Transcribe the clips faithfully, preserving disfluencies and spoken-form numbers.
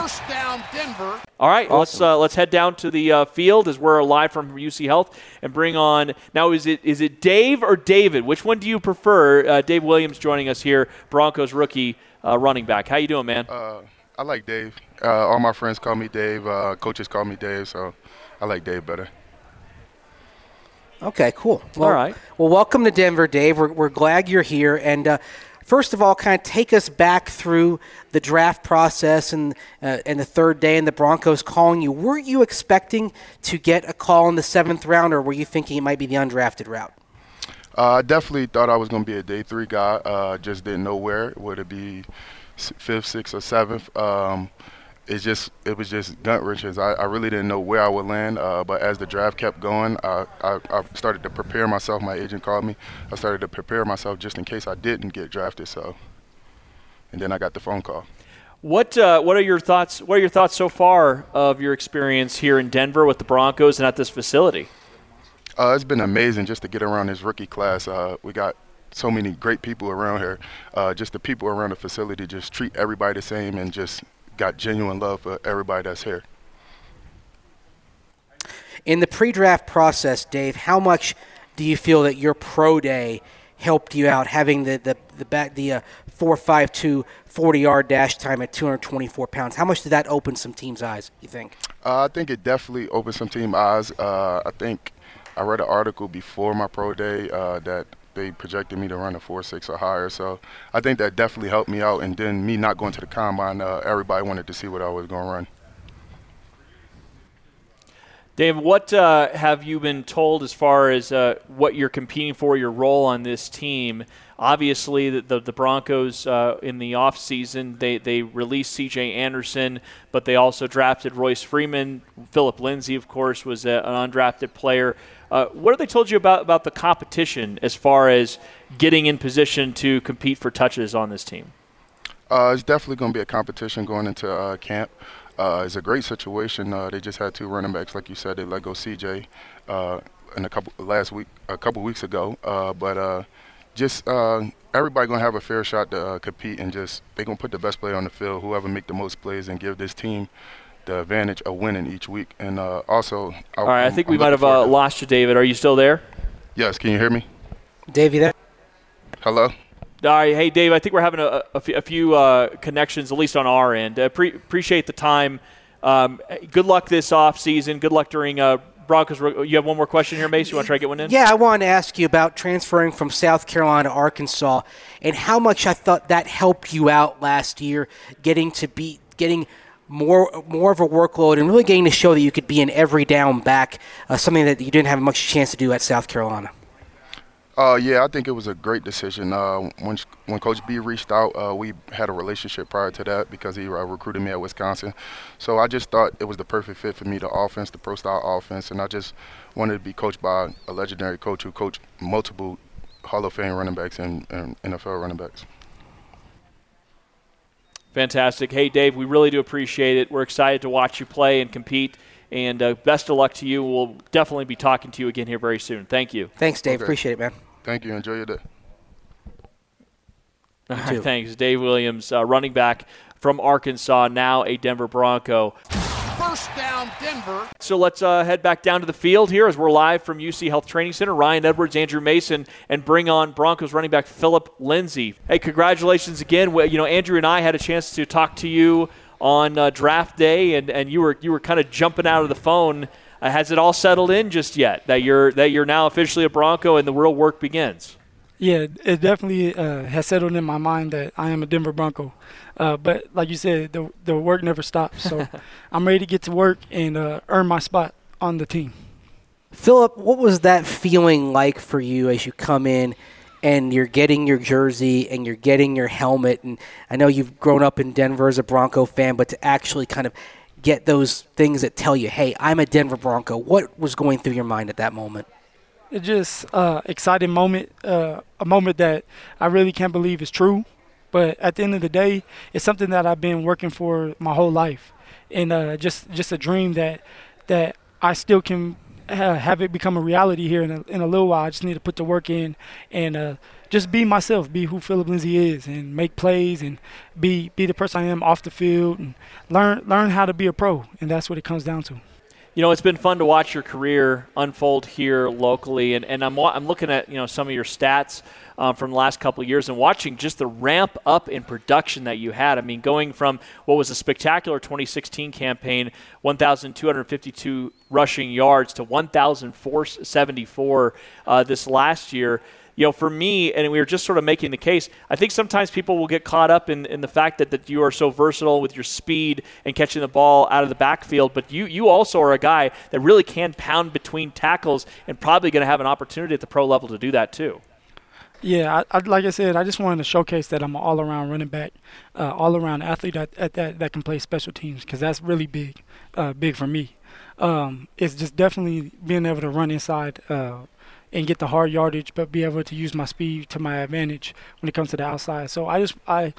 First down, Denver. All right, Awesome. let's uh, let's head down to the uh, field as we're live from U C Health and bring on now. Is it is it Dave or David? Which one do you prefer? Uh, Dave Williams joining us here, Broncos rookie uh, running back. How you doing, man? Uh, I like Dave. Uh, all my friends call me Dave. Uh, coaches call me Dave, so I like Dave better. Okay, cool. Well, all right. Well, welcome to Denver, Dave. We're, we're glad you're here. And uh, first of all, kind of take us back through the draft process and uh, and the third day and the Broncos calling you. Weren't you expecting to get a call in the seventh round, or were you thinking it might be the undrafted route? Uh, I definitely thought I was going to be a day three guy. Uh, just didn't know where. Would it be fifth, sixth, or seventh? Um, It's just it was just gut wrenches. I, I really didn't know where I would land, uh, but as the draft kept going, I, I, I started to prepare myself. My agent called me. I started to prepare myself just in case I didn't get drafted. So, and then I got the phone call. What uh, what are your thoughts? What are your thoughts so far of your experience here in Denver with the Broncos and at this facility? Uh, it's been amazing just to get around this rookie class. Uh, we got so many great people around here. Uh, just the people around the facility just treat everybody the same and just got genuine love for everybody that's here. In the pre-draft process, Dave, how much do you feel that your pro day helped you out, having the the the back the uh, four five two forty-yard dash time at two hundred twenty-four pounds? How much did that open some teams' eyes, you think? Uh, I think it definitely opened some team eyes. Uh, I think I read an article before my pro day uh, that they projected me to run a four six or higher. So I think that definitely helped me out. And then me not going to the combine, uh, everybody wanted to see what I was going to run. Dave, what uh, have you been told as far as uh, what you're competing for, your role on this team? Obviously, the, the, the Broncos uh, in the offseason, they, they released C J Anderson, but they also drafted Royce Freeman. Philip Lindsay, of course, was a, an undrafted player. Uh, what have they told you about, about the competition as far as getting in position to compete for touches on this team? Uh, it's definitely going to be a competition going into uh, camp. Uh, it's a great situation. Uh, they just had two running backs, like you said. They let go C J uh, in a couple last week, a couple weeks ago. Uh, but uh, just uh, everybody gonna have a fair shot to uh, compete, and just they gonna put the best player on the field, whoever make the most plays, and give this team the advantage of winning each week. And uh, also, I, all right, I'm, I think I'm we might have uh, lost you, David. Are you still there? Yes. Can you hear me? Dave, you there? Hello. All right, hey, Dave, I think we're having a, a, f- a few uh, connections, at least on our end. Uh, pre- appreciate the time. Um, good luck this offseason. Good luck during uh, Broncos. You have one more question here, Mace? You want to try to get one in? Yeah, I wanted to ask you about transferring from South Carolina to Arkansas and how much I thought that helped you out last year, getting to be getting more more of a workload and really getting to show that you could be an every down back, uh, something that you didn't have much chance to do at South Carolina. Uh, yeah, I think it was a great decision. Uh, when when Coach B reached out, uh, we had a relationship prior to that because he uh, recruited me at Wisconsin. So I just thought it was the perfect fit for me, the offense, the pro-style offense, and I just wanted to be coached by a legendary coach who coached multiple Hall of Fame running backs and, and N F L running backs. Fantastic. Hey, Dave, we really do appreciate it. We're excited to watch you play and compete. And uh, best of luck to you. We'll definitely be talking to you again here very soon. Thank you. Thanks, Dave. Okay. Appreciate it, man. Thank you. Enjoy your day. All right, thanks. Dave Williams, uh, running back from Arkansas, now a Denver Bronco. First down, Denver. So let's uh, head back down to the field here as we're live from U C Health Training Center. Ryan Edwards, Andrew Mason, and bring on Broncos running back Philip Lindsay. Hey, congratulations again. You know, Andrew and I had a chance to talk to you on uh, draft day, and, and you were you were kind of jumping out of the phone. Uh, has it all settled in just yet that you're that you're now officially a Bronco and the real work begins? Yeah, it definitely uh, has settled in my mind that I am a Denver Bronco. Uh, but like you said, the the work never stops. So I'm ready to get to work and uh, earn my spot on the team. Philip, what was that feeling like for you as you come in and you're getting your jersey and you're getting your helmet? And I know you've grown up in Denver as a Bronco fan, but to actually kind of get those things that tell you, hey, I'm a Denver Bronco. What was going through your mind at that moment? It's just uh, exciting moment, uh, a moment that I really can't believe is true. But at the end of the day, it's something that I've been working for my whole life, and uh, just just a dream that that I still can uh, have it become a reality here in a, in a little while. I just need to put the work in and uh, just be myself, be who Phillip Lindsay is, and make plays and be be the person I am off the field, and learn learn how to be a pro, and that's what it comes down to. You know, it's been fun to watch your career unfold here locally, and, and I'm I'm looking at, you know, some of your stats um, from the last couple of years and watching just the ramp up in production that you had. I mean, going from what was a spectacular twenty sixteen campaign, one thousand two hundred fifty-two rushing yards, to one thousand four hundred seventy-four uh, this last year. You know, for me, and we were just sort of making the case, I think sometimes people will get caught up in, in the fact that, that you are so versatile with your speed and catching the ball out of the backfield, but you, you also are a guy that really can pound between tackles and probably going to have an opportunity at the pro level to do that too. Yeah, I, I, like I said, I just wanted to showcase that I'm an all-around running back, uh, all-around athlete at, at that that can play special teams, because that's really big, uh, big for me. Um, it's just definitely being able to run inside uh, and get the hard yardage, but be able to use my speed to my advantage when it comes to the outside. So I just I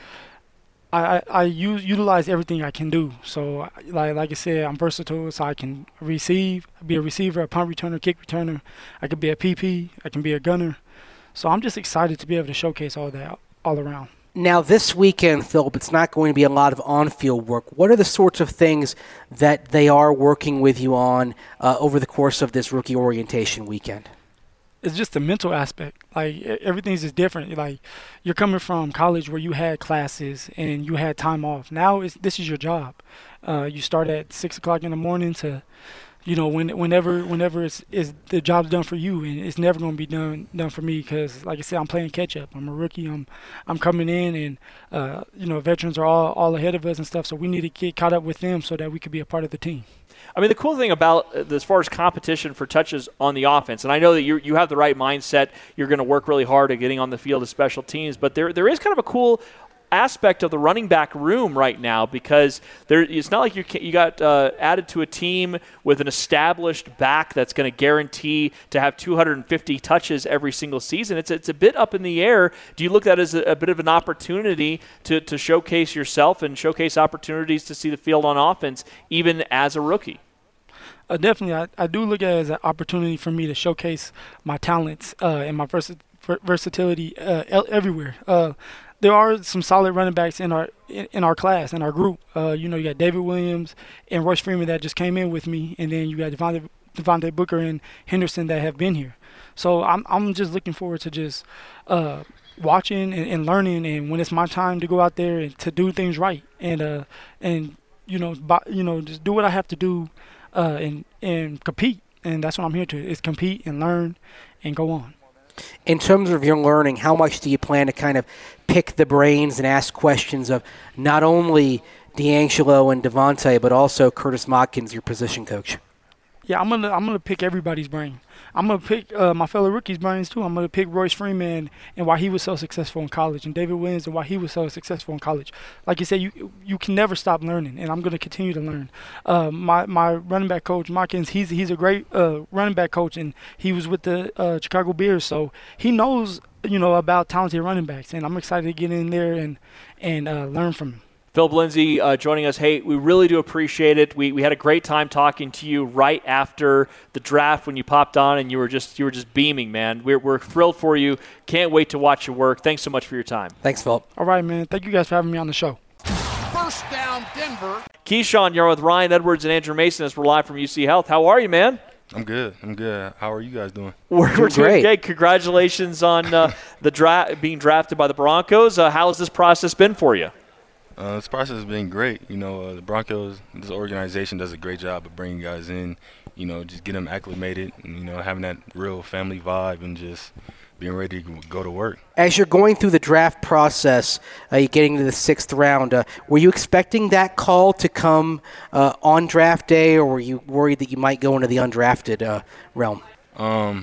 I I use utilize everything I can do. So like like I said, I'm versatile, so I can receive, be a receiver, a punt returner, kick returner. I could be a P P, I can be a gunner. So I'm just excited to be able to showcase all that all around. Now, this weekend, Phillip, it's not going to be a lot of on-field work. What are the sorts of things that they are working with you on uh, over the course of this rookie orientation weekend? It's just the mental aspect. Like, everything's just different. Like, you're coming from college where you had classes and you had time off. Now it's, this is your job. Uh, you start at six o'clock in the morning to, you know, when, whenever whenever it's, it's the job's done for you, and it's never going to be done done for me because, like I said, I'm playing catch-up. I'm a rookie. I'm I'm coming in, and, uh, you know, veterans are all, all ahead of us and stuff, so we need to get caught up with them so that we could be a part of the team. I mean, the cool thing about uh, as far as competition for touches on the offense, and I know that you you have the right mindset, you're going to work really hard at getting on the field as special teams, but there there is kind of a cool aspect of the running back room right now, because there it's not like you you got uh, added to a team with an established back that's going to guarantee to have two hundred fifty touches every single season. It's it's a bit up in the air. Do you look at that as a, a bit of an opportunity to, to showcase yourself and showcase opportunities to see the field on offense even as a rookie? Uh, definitely, I, I do look at it as an opportunity for me to showcase my talents uh, and my versi- versatility uh, el- everywhere. Uh, there are some solid running backs in our in, in our class, in our group. Uh, you know, you got David Williams and Royce Freeman that just came in with me, and then you got Devontae, Devontae Booker and Henderson that have been here. So I'm I'm just looking forward to just uh, watching and, and learning, and when it's my time to go out there and to do things right, and uh and you know, by, you know, just do what I have to do. Uh, and and compete, and that's what I'm here to, is compete and learn and go on. In terms of your learning, how much do you plan to kind of pick the brains and ask questions of not only D'Angelo and Devontae, but also Curtis Modkins, your position coach? Yeah, I'm gonna I'm gonna pick everybody's brain. I'm gonna pick uh, my fellow rookies' brains too. I'm gonna pick Royce Freeman and why he was so successful in college, and David Williams and why he was so successful in college. Like you said, you you can never stop learning, and I'm gonna continue to learn. Uh, my my running back coach, Modkins, he's he's a great uh, running back coach, and he was with the uh, Chicago Bears, so he knows, you know, about talented running backs, and I'm excited to get in there and and uh, learn from him. Phillip Lindsay uh, joining us. Hey, we really do appreciate it. We we had a great time talking to you right after the draft when you popped on, and you were just you were just beaming, man. We're we're thrilled for you. Can't wait to watch your work. Thanks so much for your time. Thanks, Phillip. All right, man. Thank you guys for having me on the show. First down, Denver. Keyshawn, you're with Ryan Edwards and Andrew Mason as we're live from U C Health. How are you, man? I'm good. I'm good. How are you guys doing? We're, we're doing great. great. Congratulations on uh, the dra- being drafted by the Broncos. Uh, how has this process been for you? Uh, this process has been great. You know, uh, the Broncos, this organization does a great job of bringing guys in, you know, just get them acclimated, and, you know, having that real family vibe and just being ready to go to work. As you're going through the draft process, uh, you're getting to the sixth round, uh, were you expecting that call to come uh, on draft day, or were you worried that you might go into the undrafted uh, realm? Um,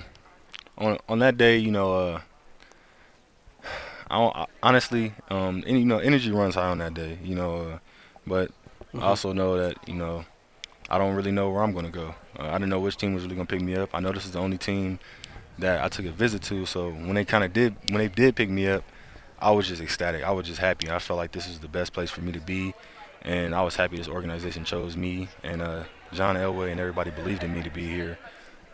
on on that day, you know, uh, I, don't, I honestly, um, and, you know, energy runs high on that day, you know, uh, but mm-hmm. I also know that, you know, I don't really know where I'm going to go. Uh, I didn't know which team was really going to pick me up. I know this is the only team that I took a visit to, so when they kind of did, when they did pick me up, I was just ecstatic. I was just happy. I felt like this is the best place for me to be, and I was happy this organization chose me, and uh, John Elway and everybody believed in me to be here.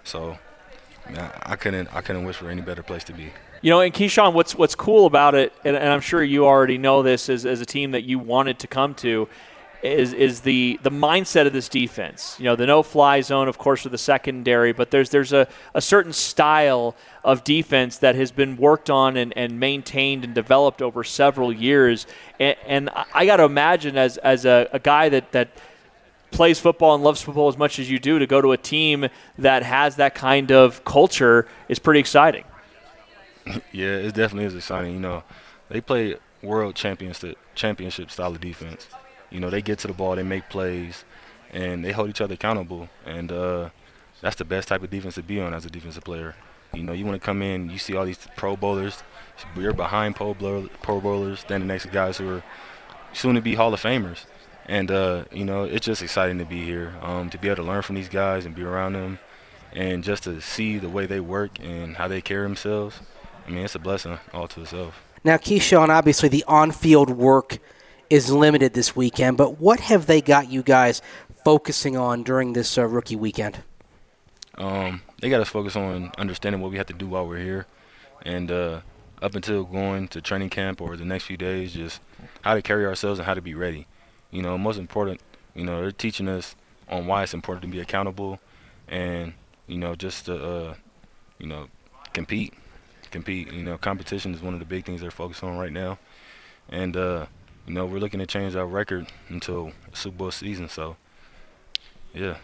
So man, I couldn't I couldn't wish for any better place to be. You know, and Keyshawn, what's what's cool about it, and, and I'm sure you already know this as, as a team that you wanted to come to, is is the the mindset of this defense. You know, the no-fly zone, of course, for the secondary, but there's there's a, a certain style of defense that has been worked on and, and maintained and developed over several years. And, and I got to imagine as as a, a guy that, that plays football and loves football as much as you do, to go to a team that has that kind of culture is pretty exciting. Yeah, it definitely is exciting. You know, they play world championship championship style of defense. You know, they get to the ball, they make plays, and they hold each other accountable. And uh, that's the best type of defense to be on as a defensive player. You know, you want to come in, you see all these Pro Bowlers. You're behind Pro, Bowler, pro Bowlers, standing next to guys who are soon to be Hall of Famers. And, uh, you know, it's just exciting to be here, um, to be able to learn from these guys and be around them, and just to see the way they work and how they carry themselves. I mean, it's a blessing all to itself. Now, Keyshawn, obviously the on-field work is limited this weekend, but what have they got you guys focusing on during this uh, rookie weekend? Um, they got us focused on understanding what we have to do while we're here, and uh, up until going to training camp or the next few days, just how to carry ourselves and how to be ready. You know, most important, you know, they're teaching us on why it's important to be accountable and, you know, just to, uh, you know, compete. compete. You know, competition is one of the big things they're focused on right now. And, uh, you know, we're looking to change our record until Super Bowl season. So, yeah.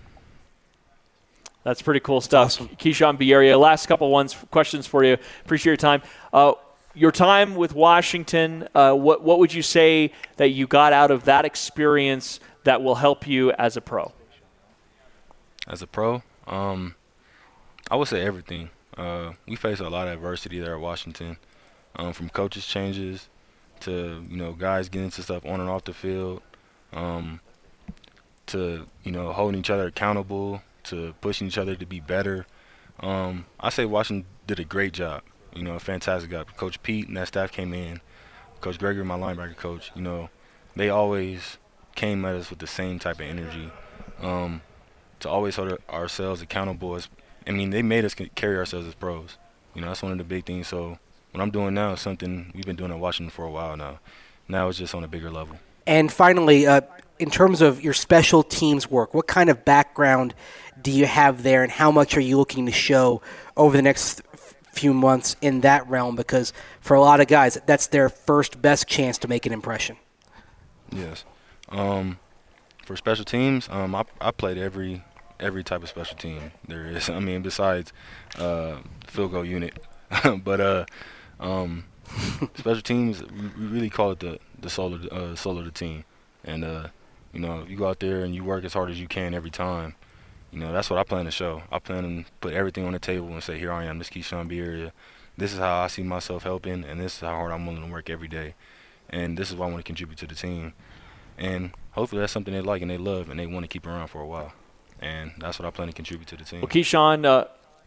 That's pretty cool stuff. Awesome. Keyshawn Bierria, last couple ones questions for you. Appreciate your time. Uh, your time with Washington, uh, what what would you say that you got out of that experience that will help you as a pro? As a pro, um, I would say everything. Uh, we face a lot of adversity there at Washington, um, from coaches changes to, you know, guys getting into stuff on and off the field, um, to, you know, holding each other accountable, to pushing each other to be better. Um, I say Washington did a great job, you know, a fantastic job. Coach Pete and that staff came in. Coach Gregory, my linebacker coach, you know, they always came at us with the same type of energy, um, to always hold ourselves accountable. As I mean, they made us carry ourselves as pros. You know, that's one of the big things. So what I'm doing now is something we've been doing at Washington for a while now. Now it's just on a bigger level. And finally, uh, in terms of your special teams work, what kind of background do you have there, and how much are you looking to show over the next few months in that realm? Because for a lot of guys, that's their first best chance to make an impression. Yes. Um, for special teams, um, I, I played every every type of special team there is. I mean, besides uh, field goal unit. but uh, um, special teams, we, we really call it the, the soul, of the, uh, soul of the team. And, uh, you know, if you go out there and you work as hard as you can every time, you know, that's what I plan to show. I plan to put everything on the table and say, here I am, this Keyshawn Bierria. This is how I see myself helping, and this is how hard I'm willing to work every day. And this is why I want to contribute to the team. And hopefully that's something they like and they love and they want to keep around for a while. And that's what I plan to contribute to the team. Well, Keyshawn, uh,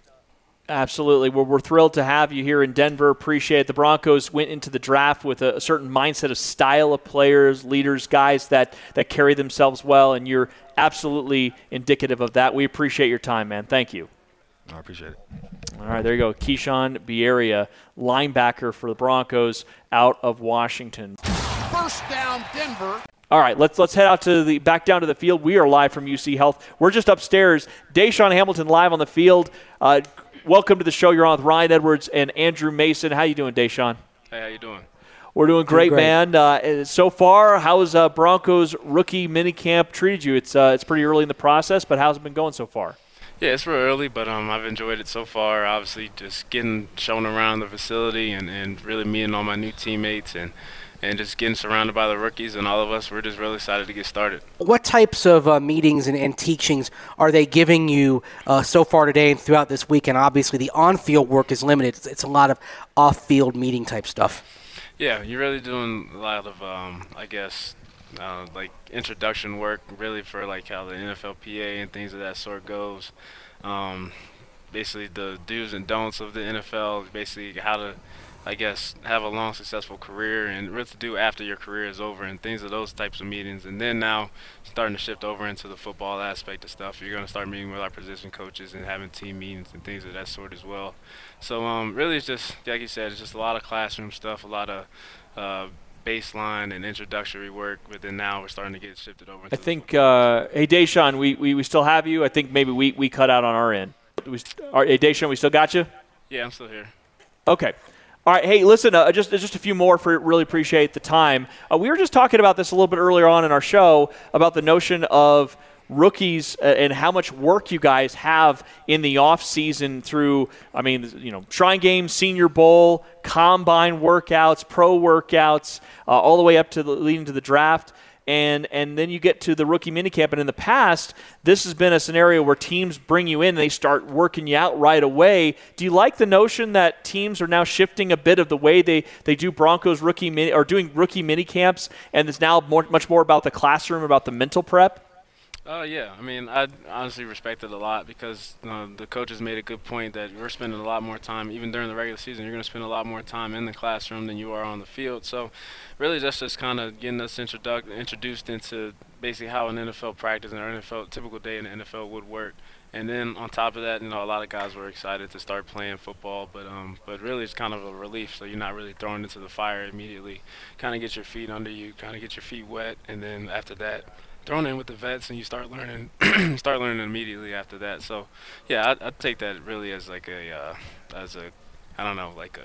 absolutely. We're, we're thrilled to have you here in Denver. Appreciate it. The Broncos went into the draft with a, a certain mindset of style of players, leaders, guys that, that carry themselves well, and you're absolutely indicative of that. We appreciate your time, man. Thank you. I appreciate it. All right, there you go. Keyshawn Bierria, linebacker for the Broncos out of Washington. First down, Denver. All right, let's let's head out to the back down to the field. We are live from U C Health. We're just upstairs. Deshaun Hamilton live on the field. Uh, welcome to the show. You're on with Ryan Edwards and Andrew Mason. How you doing, Deshaun? Hey, how you doing? We're doing great, doing great. man. Uh, so far, how's uh, Broncos rookie minicamp treated you? It's uh, it's pretty early in the process, but how's it been going so far? Yeah, it's real early, but um, I've enjoyed it so far. Obviously, just getting shown around the facility and, and really meeting all my new teammates and, and just getting surrounded by the rookies and all of us. We're just really excited to get started. What types of uh, meetings and, and teachings are they giving you uh, so far today and throughout this weekend? Obviously, the on-field work is limited. It's, it's a lot of off-field meeting type stuff. Yeah, you're really doing a lot of, um, I guess, uh, like introduction work, really for like how the N F L P A and things of that sort goes. Um, basically, the do's and don'ts of the N F L, basically how to I guess, have a long, successful career and what to do after your career is over and things of those types of meetings. And then now starting to shift over into the football aspect of stuff. You're going to start meeting with our position coaches and having team meetings and things of that sort as well. So um, really it's just, like you said, it's just a lot of classroom stuff, a lot of uh, baseline and introductory work, but then now we're starting to get shifted over into I think, uh, hey, Deshaun, we, we, we still have you. I think maybe we, we cut out on our end. We, are, hey, Deshaun, we still got you? Yeah, I'm still here. Okay. All right. Hey, listen, uh, just just a few more for really appreciate the time. Uh, we were just talking about this a little bit earlier on in our show about the notion of rookies uh, and how much work you guys have in the off season through, I mean, you know, Shrine Games, Senior Bowl, combine workouts, pro workouts, uh, all the way up to the leading to the draft. And and then you get to the rookie minicamp. And in the past, this has been a scenario where teams bring you in and they start working you out right away. Do you like the notion that teams are now shifting a bit of the way they, they do Broncos rookie mini, or doing rookie minicamps, and it's now more, much more about the classroom, about the mental prep? Uh, yeah, I mean, I honestly respect it a lot because uh, the coaches made a good point that we're spending a lot more time, even during the regular season, you're going to spend a lot more time in the classroom than you are on the field. So really that's just kind of getting us introduc- introduced into basically how an N F L practice and an N F L typical day in the N F L would work. And then on top of that, you know, a lot of guys were excited to start playing football, but um, but really it's kind of a relief. So you're not really thrown into the fire immediately. Kind of get your feet under you, kind of get your feet wet, and then after that, thrown in with the vets, and you start learning, start learning immediately after that. So, yeah, I I take that really as like a, uh, as a, I don't know, like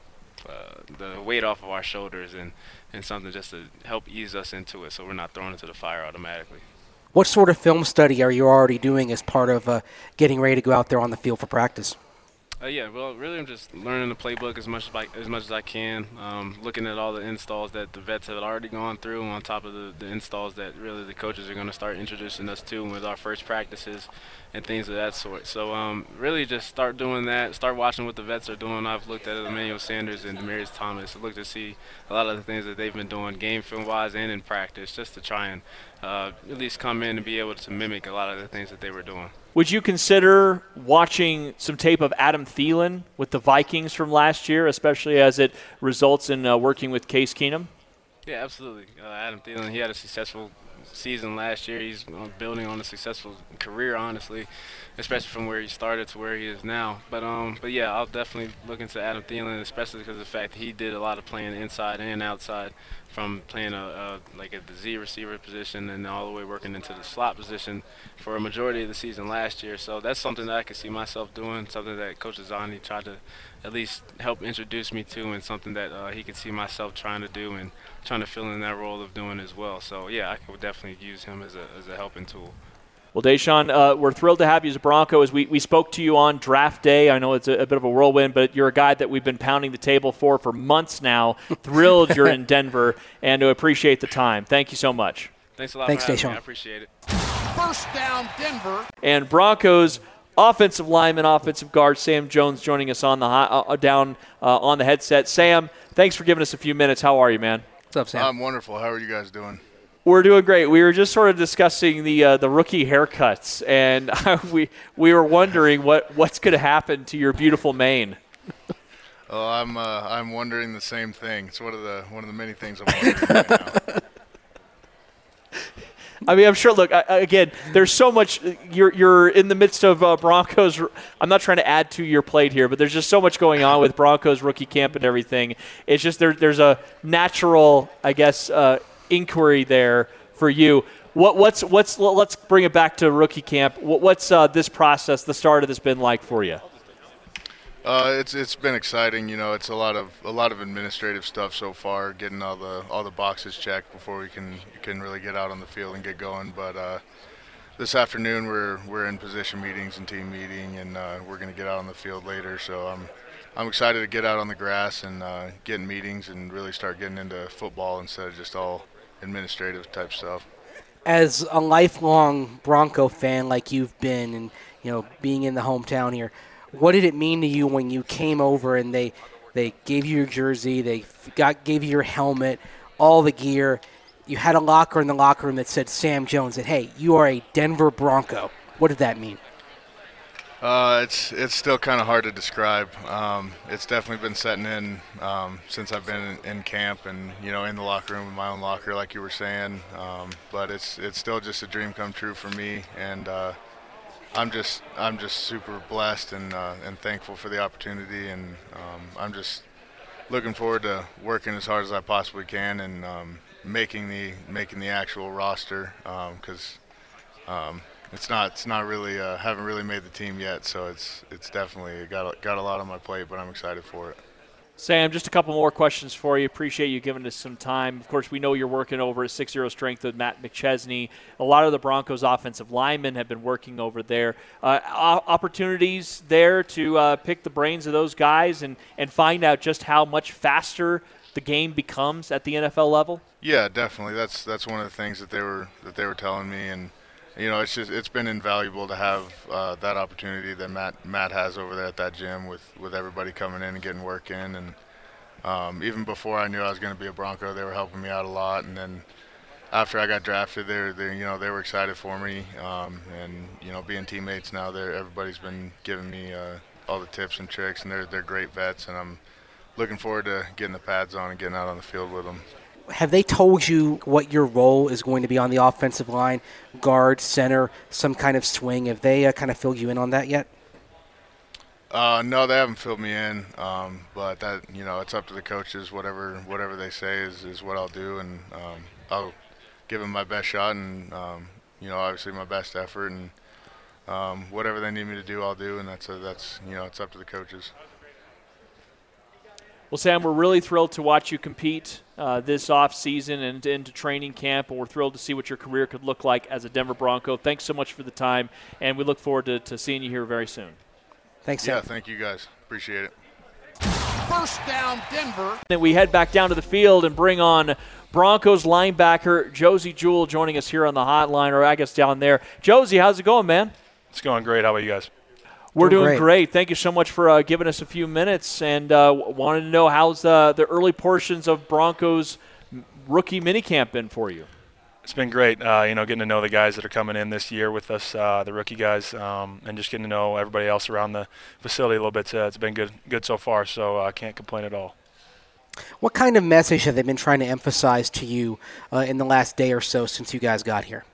a, uh, the weight off of our shoulders and, and something just to help ease us into it, so we're not thrown into the fire automatically. What sort of film study are you already doing as part of uh, getting ready to go out there on the field for practice? Uh, yeah, well, really, I'm just learning the playbook as much as I, as much as I can. Um, looking at all the installs that the vets have already gone through, on top of the, the installs that really the coaches are going to start introducing us to with our first practices and things of that sort. So, um, really, just start doing that. Start watching what the vets are doing. I've looked at Emmanuel Sanders and Demaryius Thomas. I looked to see a lot of the things that they've been doing, game film wise and in practice, just to try and uh, at least come in and be able to mimic a lot of the things that they were doing. Would you consider watching some tape of Adam Thielen with the Vikings from last year, especially as it results in uh, working with Case Keenum? Yeah, absolutely. Uh, Adam Thielen, he had a successful season last year. He's building on a successful career, honestly, especially from where he started to where he is now. But um, but yeah, I'll definitely look into Adam Thielen, especially because of the fact that he did a lot of playing inside and outside, from playing a, a like at the Z receiver position and all the way working into the slot position for a majority of the season last year. So that's something that I could see myself doing, something that Coach Azzanni tried to at least help introduce me to, and something that uh, he could see myself trying to do and trying to fill in that role of doing as well. So yeah, I could definitely use him as a as a helping tool. Well, Deshaun, uh, we're thrilled to have you as a Bronco. As we, we spoke to you on draft day, I know it's a, a bit of a whirlwind, but you're a guy that we've been pounding the table for for months now. Thrilled you're in Denver, and to appreciate the time. Thank you so much. Thanks a lot Thanks, for having Deshaun. me. I appreciate it. First down, Denver. And Broncos offensive lineman, offensive guard Sam Jones joining us on the uh, down uh, on the headset. Sam, thanks for giving us a few minutes. How are you, man? What's up, Sam? I'm wonderful. How are you guys doing? We're doing great. We were just sort of discussing the uh, the rookie haircuts, and we we were wondering what, what's going to happen to your beautiful mane. Oh, I'm uh, I'm wondering the same thing. It's one of the one of the many things I'm wondering right now. I mean, I'm sure. Look, I, again, there's so much. You're you're in the midst of uh, Broncos. I'm not trying to add to your plate here, but there's just so much going on with Broncos rookie camp and everything. It's just there. There's a natural, I guess, uh, inquiry there for you. What what's what's let's bring it back to rookie camp. What, what's uh, this process, the start of this, been like for you? Uh, it's it's been exciting. You know, it's a lot of a lot of administrative stuff so far, getting all the all the boxes checked before we can can really get out on the field and get going. But uh, this afternoon we're we're in position meetings and team meeting, and uh, we're going to get out on the field later. So I'm I'm excited to get out on the grass and uh, get in meetings and really start getting into football instead of just all administrative type stuff. As a lifelong Bronco fan like you've been, and you know, being in the hometown here, what did it mean to you when you came over and they they gave you your jersey, they got gave you your helmet, all the gear? You had a locker in the locker room that said Sam Jones, and hey, you are a Denver Bronco. What did that mean? Uh, it's it's still kind of hard to describe. Um, it's definitely been setting in um, since I've been in, in camp and you know in the locker room in my own locker, like you were saying. Um, but it's it's still just a dream come true for me, and uh, I'm just I'm just super blessed and uh, and thankful for the opportunity, and um, I'm just looking forward to working as hard as I possibly can and um, making the making the actual roster because. Um, um, It's not. It's not really. Uh, haven't really made the team yet, so it's. It's definitely got a, got a lot on my plate, but I'm excited for it. Sam, just a couple more questions for you. Appreciate you giving us some time. Of course, we know you're working over at six zero strength with Matt McChesney. A lot of the Broncos' offensive linemen have been working over there. Uh, opportunities there to uh, pick the brains of those guys and, and find out just how much faster the game becomes at the N F L level. Yeah, definitely. That's that's one of the things that they were that they were telling me, and. You know, it's just it's been invaluable to have uh, that opportunity that Matt Matt has over there at that gym with, with everybody coming in and getting work in. And um, even before I knew I was going to be a Bronco, they were helping me out a lot. And then after I got drafted, they were, they, you know, they were excited for me. Um, and you know, being teammates now, they everybody's been giving me uh, all the tips and tricks, and they're they're great vets. And I'm looking forward to getting the pads on and getting out on the field with them. Have they told you what your role is going to be on the offensive line, guard, center, some kind of swing? Have they uh, kind of filled you in on that yet? Uh, no, they haven't filled me in, um, but that you know, it's up to the coaches. Whatever whatever they say is, is what I'll do, and um, I'll give them my best shot, and um, you know, obviously my best effort, and um, whatever they need me to do, I'll do, and that's a, that's you know, it's up to the coaches. Well, Sam, we're really thrilled to watch you compete uh, this off season and into training camp, and we're thrilled to see what your career could look like as a Denver Bronco. Thanks so much for the time, and we look forward to, to seeing you here very soon. Thanks, Sam. Yeah, thank you guys. Appreciate it. First down, Denver. Then we head back down to the field and bring on Broncos linebacker Josey Jewell joining us here on the hotline, or I guess down there. Josey, how's it going, man? It's going great. How about you guys? We're doing, doing great. great. Thank you so much for uh, giving us a few minutes, and uh, wanted to know how's uh, the early portions of Broncos rookie minicamp been for you? It's been great, uh, you know, getting to know the guys that are coming in this year with us, uh, the rookie guys, um, and just getting to know everybody else around the facility a little bit. Uh, it's been good, good so far, so I uh, can't complain at all. What kind of message have they been trying to emphasize to you uh, in the last day or so since you guys got here?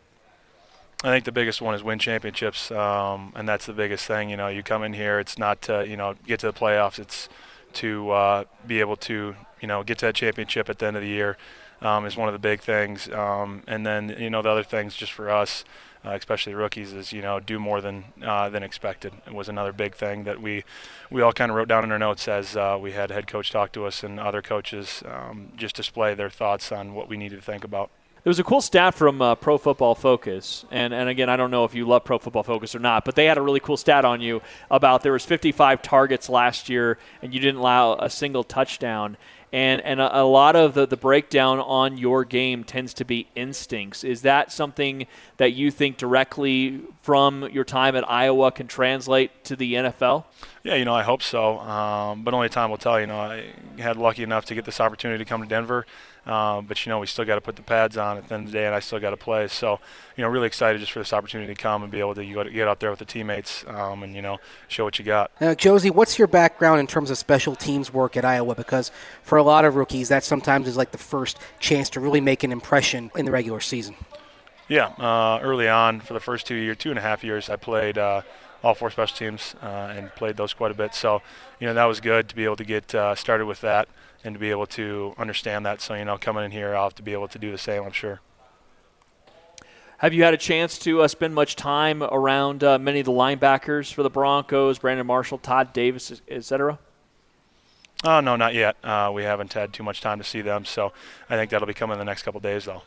I think the biggest one is win championships, um, and that's the biggest thing. You know, you come in here, it's not to, you know, get to the playoffs. It's to uh, be able to, you know, get to that championship at the end of the year um, is one of the big things. Um, and then, you know, the other things just for us, uh, especially rookies, is, you know, do more than uh, than expected. It was another big thing that we we all kind of wrote down in our notes as uh, we had head coach talk to us and other coaches um, just display their thoughts on what we needed to think about. There was a cool stat from uh, Pro Football Focus, and, and again, I don't know if you love Pro Football Focus or not, but they had a really cool stat on you about there was fifty-five targets last year, and you didn't allow a single touchdown. And and a, a lot of the, the breakdown on your game tends to be instincts. Is that something that you think directly from your time at Iowa can translate to the N F L? Yeah, you know, I hope so, um, but only time will tell. You know, I had lucky enough to get this opportunity to come to Denver. Um, but, you know, we still got to put the pads on at the end of the day, and I still got to play. So, you know, really excited just for this opportunity to come and be able to you get out there with the teammates um, and, you know, show what you got. Now, Josey, what's your background in terms of special teams work at Iowa? Because for a lot of rookies, that sometimes is like the first chance to really make an impression in the regular season. Yeah, uh, early on for the first two years, two and a half years, I played uh, all four special teams uh, and played those quite a bit. So, you know, that was good to be able to get uh, started with that and to be able to understand that. So, you know, coming in here, I'll have to be able to do the same, I'm sure. Have you had a chance to uh, spend much time around uh, many of the linebackers for the Broncos, Brandon Marshall, Todd Davis, et cetera? Oh, no, not yet. Uh, we haven't had too much time to see them, so I think that'll be coming in the next couple of days, though.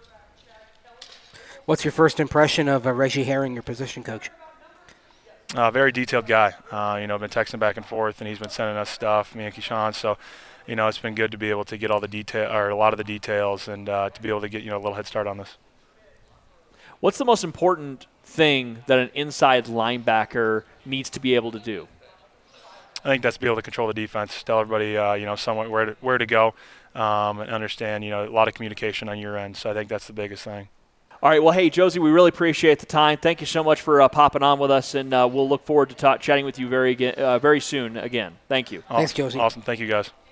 What's your first impression of uh, Reggie Herring, your position coach? A uh, very detailed guy. Uh, you know, I've been texting back and forth, and he's been sending us stuff, me and Keyshawn. So, you know, it's been good to be able to get all the detail, or a lot of the details, and uh, to be able to get, you know, a little head start on this. What's the most important thing that an inside linebacker needs to be able to do? I think that's to be able to control the defense, tell everybody, uh, you know, somewhat where to, where to go, um, and understand, you know, a lot of communication on your end. So I think that's the biggest thing. All right. Well, hey, Josie, we really appreciate the time. Thank you so much for uh, popping on with us, and uh, we'll look forward to ta- chatting with you very, uh, very soon again. Thank you. Thanks, Josie. Awesome. Thank you, guys.